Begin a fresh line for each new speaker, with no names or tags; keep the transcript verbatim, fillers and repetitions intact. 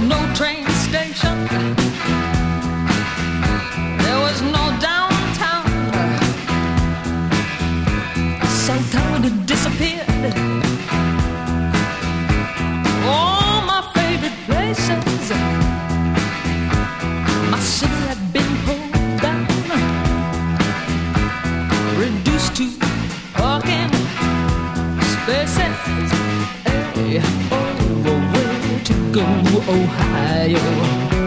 no train station. There was no downtown. Cell tower had disappeared. All my favorite places, my city had been pulled down, reduced to parking spaces. Hey, oh, where to go, Ohio?